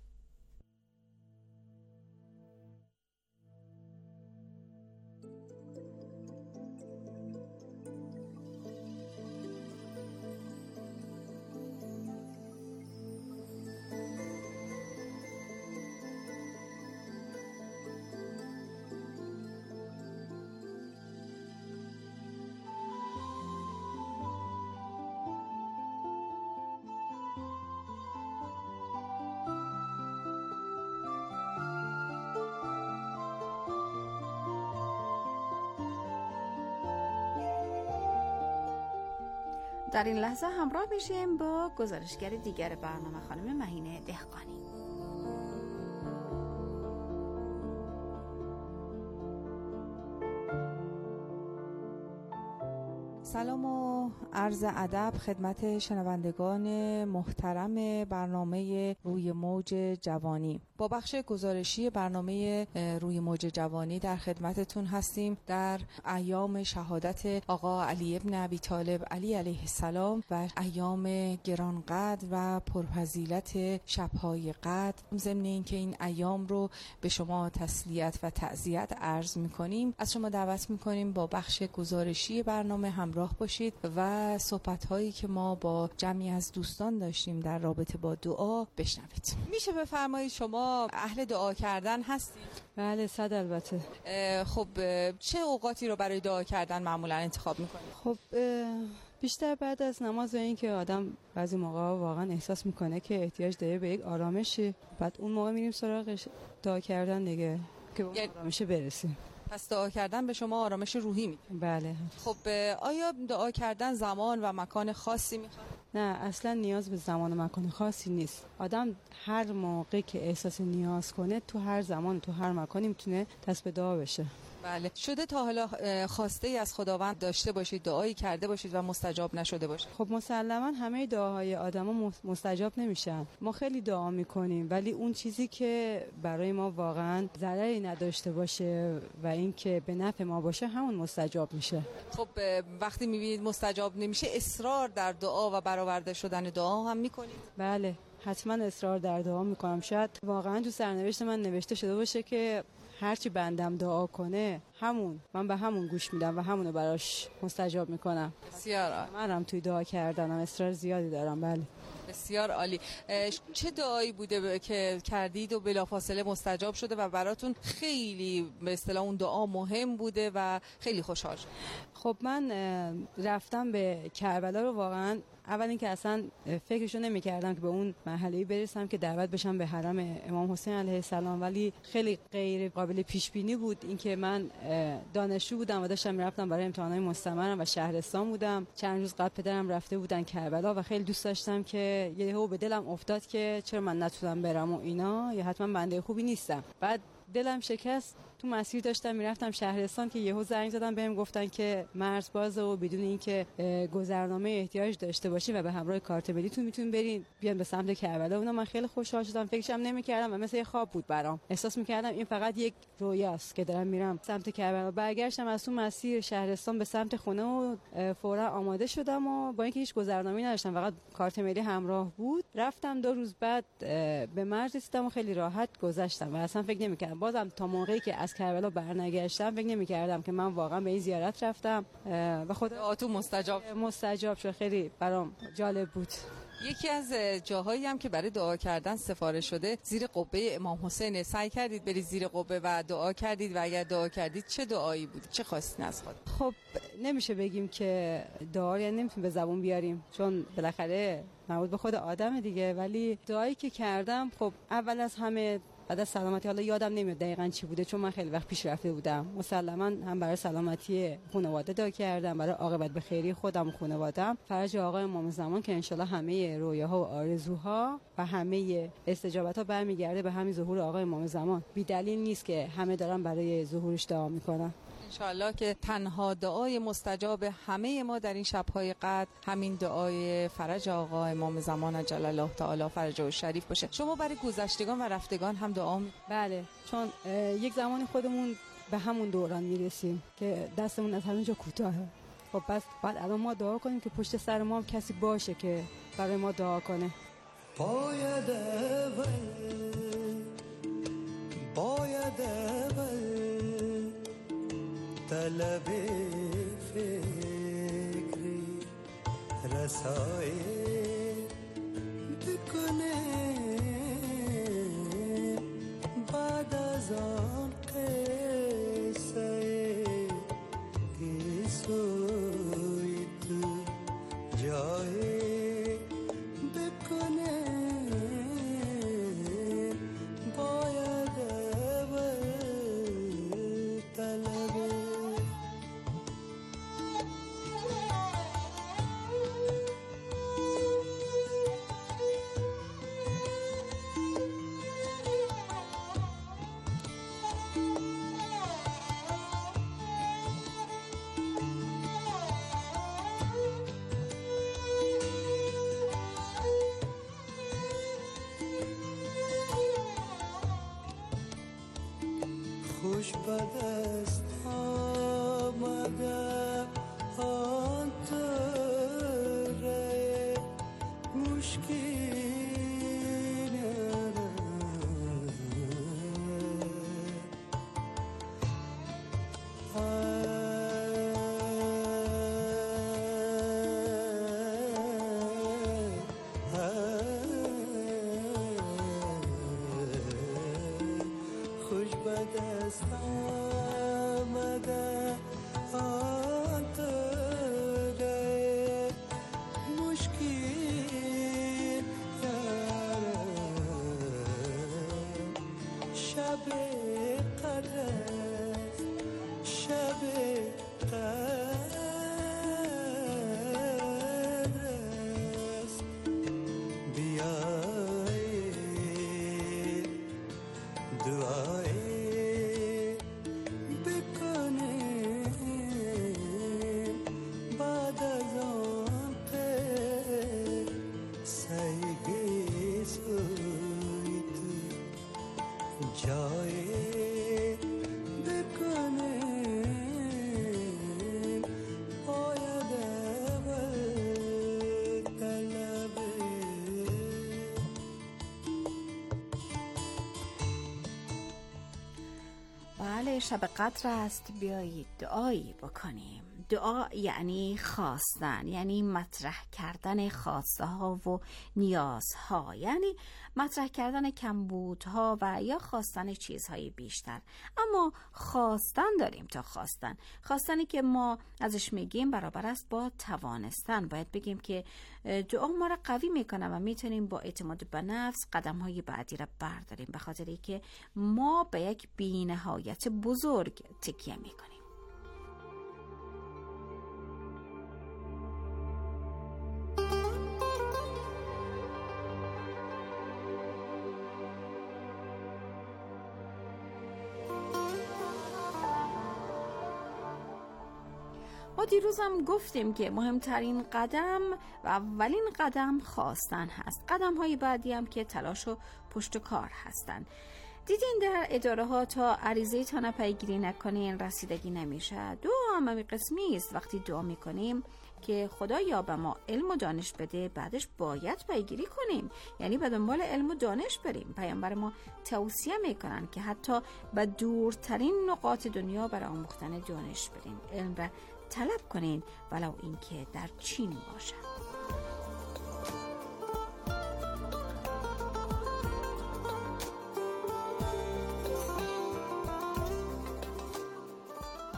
در این لحظه همراه میشیم با گزارشگر دیگر برنامه خانم مهینه دهقانی.
سلام و عرض ادب خدمت شنوندگان محترم برنامه روی موج جوانی. با بخش گزارشی برنامه روی موج جوانی در خدمتتون هستیم در ایام شهادت آقا علی ابن ابی طالب علی علیه السلام و ایام گرانقدر و پرفضیلت شب‌های قدر. ضمن اینکه این ایام رو به شما تسلیت و تعزیت عرض می‌کنیم، از شما دعوت می‌کنیم با بخش گزارشی برنامه همراه باشید و صحبت‌هایی که ما با جمعی از دوستان داشتیم در رابطه با دعا بشنوید. میشه بفرمایید شما اهل دعا کردن هستید؟
بله صد البته.
خب چه اوقاتی رو برای دعا کردن معمولا انتخاب میکنید؟
خب بیشتر بعد از نماز و این که آدم بعضی موقع واقعا احساس میکنه که احتیاج داره به یک آرامشی، بعد اون موقع میریم سراغ دعا کردن دیگه که اون آرامش برسیم.
پس دعا کردن به شما آرامش روحی میده؟
بله.
خب آیا دعا کردن زمان و مکان خاصی میخواد؟
نه اصلا نیاز به زمان و مکان خاصی نیست. آدم هر موقع که احساس نیاز کنه تو هر زمان تو هر مکانی میتونه دست به دعا بشه.
بله. شده تا حالا خواسته ای از خداوند داشته باشید، دعایی کرده باشید و مستجاب نشده باشه؟
خب مسلما همه دعاهای آدما مستجاب نمیشن. ما خیلی دعا میکنیم ولی اون چیزی که برای ما واقعا ضرری نداشته باشه و این که به نفع ما باشه همون مستجاب میشه.
خب وقتی میبینید مستجاب نمیشه اصرار در دعا و برآورده شدن دعا هم میکنید؟
بله حتما اصرار در دعا میکنم. شاید واقعا تو سرنوشت من نوشته شده باشه که هرچی بندم دعا کنه همون من به همون گوش میدم و همونو براش مستجاب میکنم.
بسیار
منم توی دعا کردنم اصرار زیادی دارم. بله
بسیار عالی. چه دعایی بوده که کردید و بلافاصله مستجاب شده و براتون خیلی به اصطلاح اون دعا مهم بوده و خیلی خوشحال شد؟
خب من رفتم به کربلا رو واقعا اول اینکه اصلا فکرشو نمی‌کردم که به اون مرحله‌ای برسم که دعوت بشم به حرم امام حسین علیه السلام، ولی خیلی غیر قابل پیش بینی بود اینکه من دانشجو بودم و داشتم میرفتم برای امتحانات مستمرم و شهرستان بودم. چند روز قبل پدرم رفته بودن کربلا و خیلی دوست داشتم که یهو به دلم افتاد که چرا من نتونم برم و اینا، یا حتما بنده خوبی نیستم. بعد دلم شکست، تو مسیر داشتم میرفتم شهرستان که یهو زنگ زدن بهم گفتن که مرز بازه و بدون اینکه گذرنامه احتیاج داشته باشین و به همراه کارت ملیتون میتونین برین بیان به سمت کربلا. اونا من خیلی خوشحال شدم، فکرشم نمیکردم و مثل یه خواب بود برام. احساس میکردم این فقط یک رویاست که دارم میرم سمت کربلا. برگشتم از اون مسیر شهرستان به سمت خونه و فورا آماده شدم و با اینکه هیچ گذرنامه‌ای نداشتم فقط کارت ملی همراه بود، رفتم. دو روز بعد به مرز رسیدم و خیلی راحت گذشتم و اصلا فکر نمیکردم بازم تا موقعی که از کربلا برنگشتم فکر نمی‌کردم که من واقعا به این زیارت رفتم و خدا
تو مستجاب
مستجاب شد. خیلی برام جالب بود.
یکی از جاهایی هم که برای دعا کردن سفارش شده زیر قبه امام حسین. سعی کردید برید زیر قبه و دعا کردید و اگر دعا کردید چه دعایی بود؟ چه خواستین از خدا؟
خب نمیشه بگیم که دعا یعنی نمیتونیم به زبون بیاریم چون بالاخره مربوط به خود آدم دیگه، ولی دعایی که کردم خب اول از همه بعد از سلامتی حالا یادم نمیاد دقیقاً چی بوده چون من خیلی وقت پیش رفته بودم. مسلماً هم برای سلامتی خانواده دعا کردم، برای عاقبت به خیری خودم و خانواده‌ام، فرج آقای امام زمان که انشالله همه رویاها و آرزوها و همه استجابت‌ها برمیگرده به همین ظهور آقای امام زمان. بی دلیل نیست که همه دارن برای ظهورش دعا میکنن.
انشالله که تنها دعای مستجاب همه ما در این شب‌های قدر همین دعای فرج آقا امام زمان عجل الله تعالی فرجه شریف باشه. شما برای گذشتگان و رفتگان هم دعا می؟
بله، چون یک زمانی خودمون به همون دوران میرسیم که دستمون از همه جا کوتاهه. خب پس بعد الان ما دعا کنیم که پشت سر ما هم کسی باشه که برای ما دعا کنه.
باید اول باید اول طلب فکری رسایی بکنه، بعد از آن قصه گیسوی تو جایی بکنه، باید اول طلب. خوش به دست آمده آن تره مشکین خوش به دست آمده آن تره مشکین شب قدر شب قدر بیایی دعای
شب قدر است، بیایید دعایی بکنیم. دعا یعنی خواستن، یعنی مطرح کردن خواسته ها و نیازها، یعنی مطرح کردن کمبودها و یا خواستن چیزهای بیشتر. اما خواستن داریم تا خواستن، خواستنی که ما ازش میگیم برابر است با توانستن. باید بگیم که دعا ما را قوی میکنه و میتونیم با اعتماد به نفس قدم های بعدی را برداریم، به خاطری که ما به یک بی‌نهایت بزرگ تکیه میکنیم. ما دیروز هم گفتیم که مهمترین قدم و اولین قدم خواستن هست. قدم های بعدی هم که تلاش و پشت کار هستن. دیدین در اداره ها تا عریضه تا نپیگیری نکنین رسیدگی نمیشه. دعا هم قسمی است. وقتی دعا میکنیم که خدا یا به ما علم و دانش بده، بعدش باید پیگیری کنیم، یعنی به دنبال علم و دانش بریم. پیامبر ما توصیه میکنن که حتی به دورترین نقاط دنیا برای آموختن دانش بریم، علم را طلب کنین ولو اینکه در چین باشه.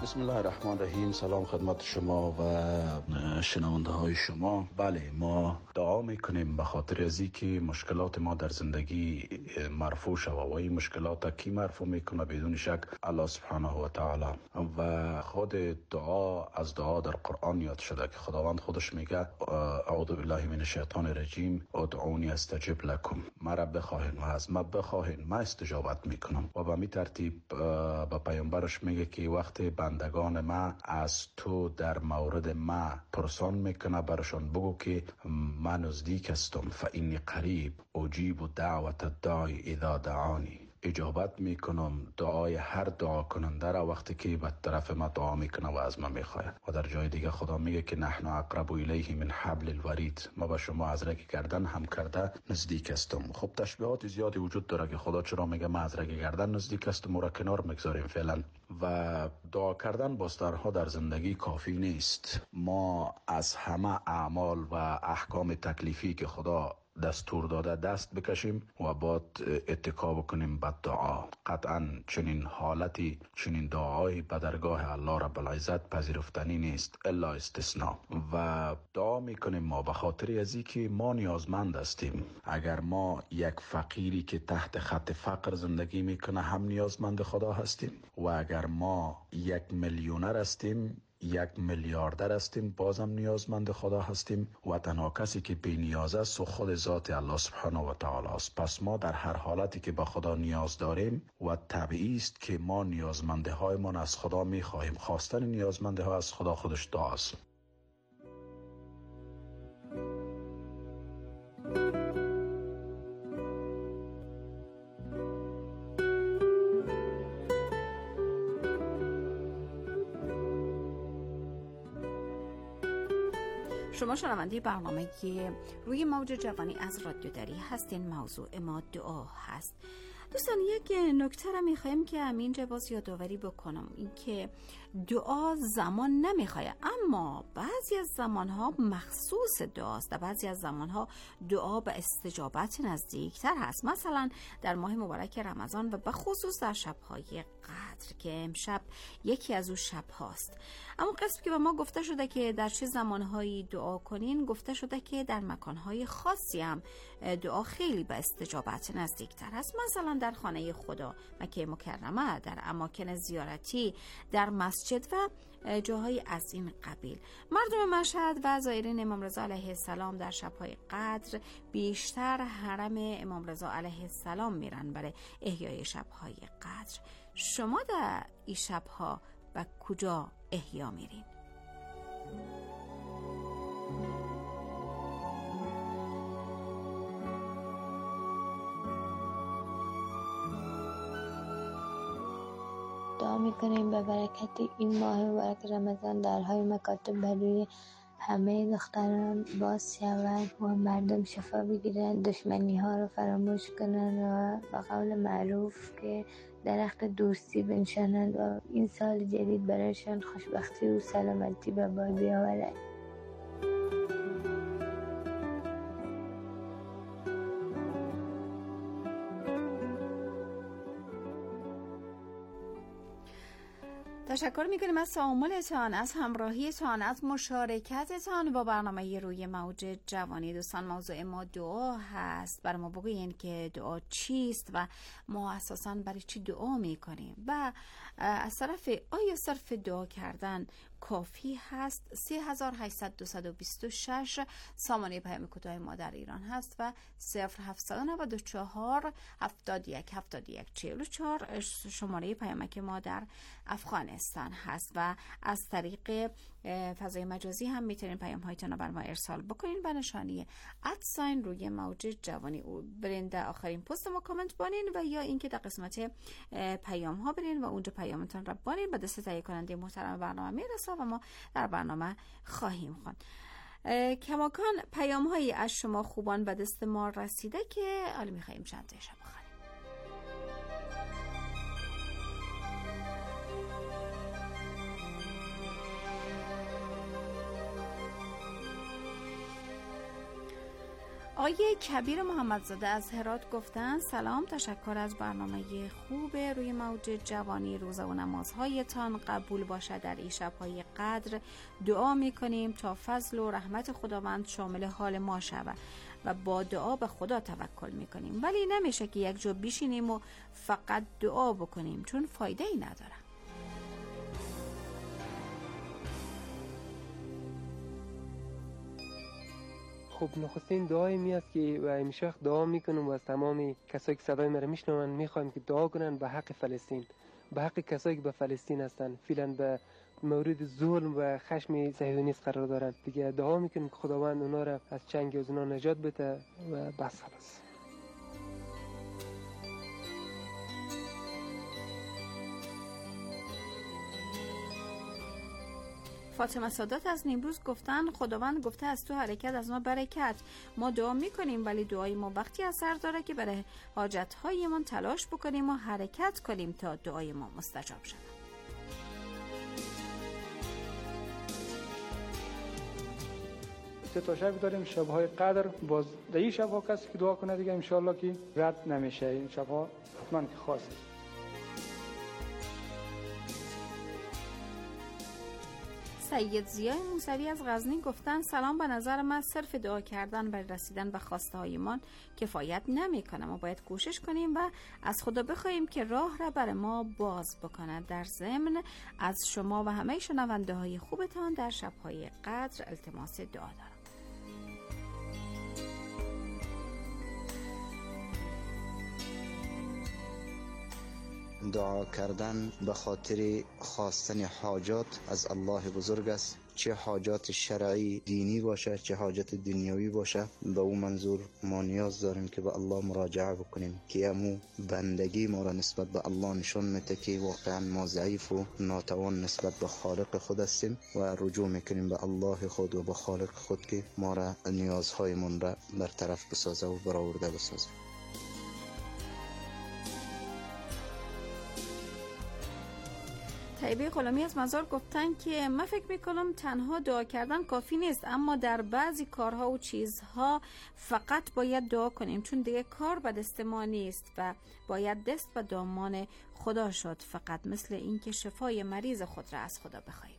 بسم الله الرحمن الرحیم. سلام خدمت شما و شنونده های شما. بله، ما دعا میکنیم به خاطر از اینکه مشکلات ما در زندگی مرفوع شود و این مشکلات کی مرفوع میکنه؟ بدون شک الله سبحانه و تعالی. و خود دعا از دعا در قرآن یاد شده که خداوند خودش میگه اعوذ بالله من الشیطان الرجیم ادعونی استجب لکم. مرا بخواهین و از ما بخواهین ما استجابت میکنم. و به می ترتیب به پیامبرش میگه که وقتی بندگان ما از تو در مورد ما پرسان میکنه برشان بگو که من نزدیک هستم، فانی قریب اجیب دعوت الداعی اذا دعانی. اجابت میکنم دعای هر دعا کننده را وقتی که به طرف ما دعا میکنه و از ما میخواه. و در جای دیگه خدا میگه که نحن اقرب الیه من حبل الورید. ما به شما از رگ گردن هم کرده نزدیک هستم. خب تشبیهات زیادی وجود داره که خدا چرا میگه ما از رگ گردن نزدیک هستم و را کنار میگذاریم فعلا. و دعا کردن بازترها در زندگی کافی نیست. ما از همه اعمال و احکام تکلیفی که خدا دستور داده دست بکشیم و بعد اتکا بکنیم به دعا. قطعا چنین حالتی، چنین دعایی به درگاه الله رب العزت پذیرفتنی نیست الا استثناء. و دعا میکنیم ما به خاطر از اینکه ما نیازمند هستیم. اگر ما یک فقیری که تحت خط فقر زندگی میکنه هم نیازمند خدا هستیم و اگر ما یک میلیونر هستیم، یک میلیاردر هستیم، بازم نیازمند خدا هستیم. و تنها کسی که بی نیاز است و خود ذات الله سبحانه و تعالی است. پس ما در هر حالتی که به خدا نیاز داریم و طبیعی است که ما نیازمنده هایمان از خدا میخواهیم. خواستن نیازمنده ها از خدا خودش دعا است.
شما شنونده برنامه که روی موج جوانی از رادیو دری هستین. موضوع ما دعا هست. دوستان، یک نکته را میخوایم که همینجا باز یادآوری بکنم، این که دعا زمان نمیخواد، اما بعضی از زمانها مخصوص دعاست و بعضی از زمانها دعا به استجابت نزدیکتر هست. مثلا در ماه مبارک رمضان و به خصوص در شبهای قدر که امشب یکی از اون شب هاست. اما قسم که به ما گفته شده که در چه زمانهایی دعا کنین، گفته شده که در مکانهای خاصی هم دعا خیلی به استجابت نزدیکتر هست. مثلا در خانه خدا، مکه مکرمه، در اماکن زیارتی، در مسجد و جاهای از این قبیل. مردم مشهد و زائرین امام رضا علیه السلام در شبهای قدر بیشتر حرم امام رضا علیه السلام میرن برای احیای شبهای قدر. شما در این شبها به کجا احیا میرین؟
دعا میکنیم به برکت این ماه مبارک رمضان درهای مکاتب برای همه دختران باز شود و مردم شفا بگیرند، دشمنی ها رو فراموش کنند و با قول معروف که درخت دوستی بنشانند و این سال جدید برایشان خوشبختی و سلامتی به بار بیاورد.
تشکر میکنیم از تعاملتان، از همراهیتان، از مشارکتتان با برنامه روی موج جوانی. دوستان، موضوع ما دعا هست. برای ما بگوین که دعا چیست و ما اساساً برای چی دعا میکنیم و از طرف آیا صرف دعا کردن کافی هست؟ سه هزار و هشتصد و بیست و شش سامانه پیام کوتاه ما در ایران هست و صفر هفتصد و نود و چهار هفتاد و یک هفتاد و یک چهل و چهار شماره پیامک ما در افغانستان هست. و از طریق فضای مجازی هم میتونین پیام هایتون رو بر ما ارسال بکنین به نشانی ادساین روی موج جوانی. برین در آخرین پست ما کامنت بانین و یا اینکه در قسمت پیام ها برین و اونجا پیامتون رو بانین به دست تهیه کننده محترم برنامه میرسه و ما در برنامه خواهیم خواند. کماکان پیام هایی از شما خوبان به دست ما رسیده که حالا میخواییم چند تایشو بخونیم. آقای کبیر محمدزاده از هرات گفتن سلام، تشکر از برنامه خوب روی موج جوانی. روزه و نمازهایتان قبول باشد. در این شب‌های قدر دعا می‌کنیم تا فضل و رحمت خداوند شامل حال ما شود و با دعا به خدا توکل می‌کنیم، ولی نمیشه که یک جا بشینیم و فقط دعا بکنیم چون فایده ای نداره.
خب نخستین دعای می است که و همیشه دعا میکنم و از تمام کسایی که صدای مرا میشنون میخوایم که دعا کنن به حق فلسطین، به حق کسایی که به فلسطین هستن، فعلا به مورد ظلم و خشم صهیونیست قرار دارن. دیگه دعا میکنیم که خداوند اونا را از چنگ از اونا نجات بده و بس خلاص.
فاطمه سادات از نیمروز گفتن خداوند گفته از تو حرکت از ما برکت. ما دعا میکنیم ولی دعای ما وقتی اثر داره که برای حاجت‌هایمان تلاش بکنیم و حرکت کنیم تا دعای ما مستجاب شود.
سه تا شب داریم، شب‌های قدر. باز در این شب‌ها کسی که دعا کنه دیگه انشالله که رد نمیشه. این شب‌ها حتما که خاصه.
سید ضیای موسوی از غزنی گفتن سلام، به نظر من صرف دعا کردن برای رسیدن به خواسته هایمان کفایت نمیکنه. ما باید کوشش کنیم و از خدا بخواهیم که راه را برای ما باز بکند. در ضمن از شما و همه شنونده های خوبتان در شب‌های قدر التماس دعا دارم.
دعا کردن به خاطر خواستن حاجات از الله بزرگ است، چه حاجات شرعی دینی باشه چه حاجات دنیوی باشه. به اون منظور ما نیاز داریم که به الله مراجعه بکنیم که امو بندگی ما را نسبت به الله نشون میده که واقعا ما ضعیف و ناتوان نسبت به خالق خود هستیم و رجوع میکنیم به الله خود و به خالق خود که ما را نیازهایمون را برطرف بسازه و برآورده بسازه.
طیبه غلامی از مزار گفتن که من فکر میکنم تنها دعا کردن کافی نیست، اما در بعضی کارها و چیزها فقط باید دعا کنیم چون دیگه کار به دست ما نیست و باید دست به دامان خدا شد، فقط مثل این که شفای مریض خود را از خدا بخواهیم.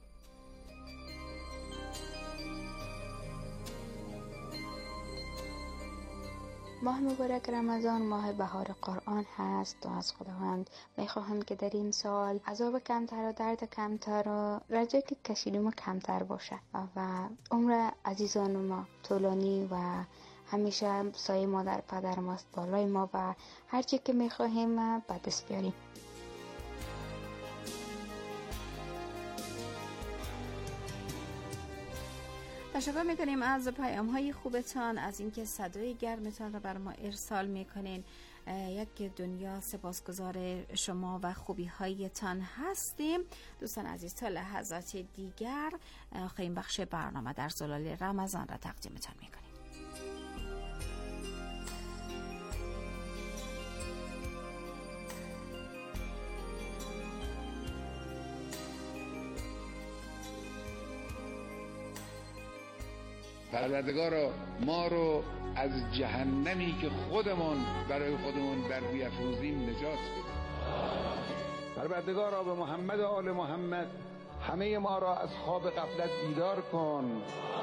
ماه مبارک رمضان ماه بهار قرآن هست و از خداوند میخواهم که در این سال عذاب کمتر و درد کمتر و رنجی که کشیدیم کمتر باشه و عمر عزیزان ما طولانی و همیشه سایه مادر پدر ماست بالای ما و هر چی که میخواهیم به دست بیاریم.
تشکر میکنیم از پیام های خوبتان، از اینکه صدای گرمتان را بر ما ارسال میکنین. یک دنیا سپاسگزار شما و خوبی هایتان هستیم. دوستان عزیز تا لحظات دیگر آخرین بخش برنامه در زلال رمضان را تقدیمتان میکنیم.
پروردگارا ما رو از جهنمی که خودمون برای خودمون در بیافروزیم نجات بده.
پروردگارا به محمد و آل محمد همه ما را از خواب غفلت بیدار کن.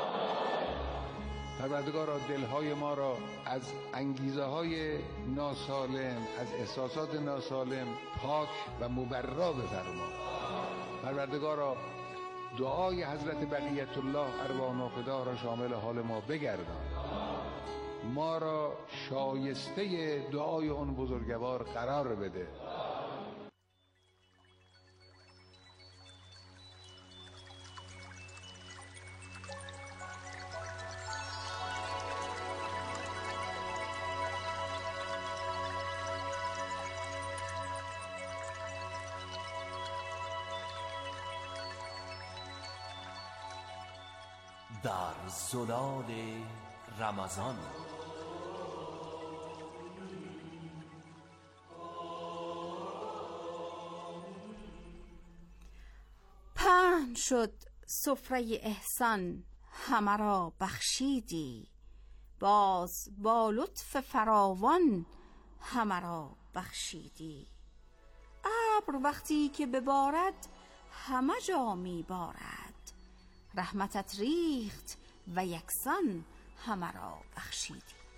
پروردگارا دلهای ما را از انگیزه های ناسالم، از احساسات ناسالم پاک و مبرا بفرما. پروردگارا دعای حضرت بقیت الله ارواح نافدا را شامل حال ما بگردان، ما را شایسته دعای اون بزرگوار قرار بده.
در زلال رمضان
پهن شد سفره احسان همه را بخشیدی، باز با لطف فراوان همه را بخشیدی. ابر وقتی که ببارد همه جا میبارد، رحمتت ریخت و یکسان همه را بخشیدی.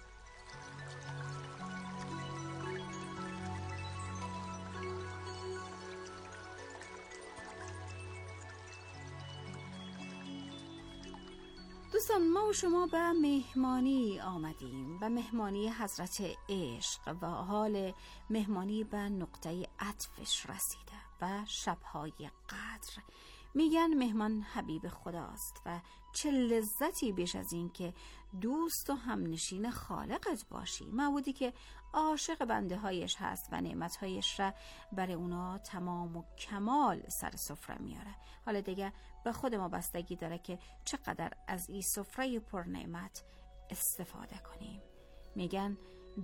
دوستان، ما و شما به مهمانی آمدیم، به مهمانی حضرت عشق و حال مهمانی به نقطه عطفش رسیده و شبهای قدر. میگن مهمان حبیب خداست و چه لذتی بیش از این که دوست و همنشین خالقت باشی، معبودی که عاشق بنده هایش هست و نعمت هایش را برای اونا تمام و کمال سر سفره میاره. حالا دیگه به خود ما بستگی داره که چقدر از این سفره پر نعمت استفاده کنیم. میگن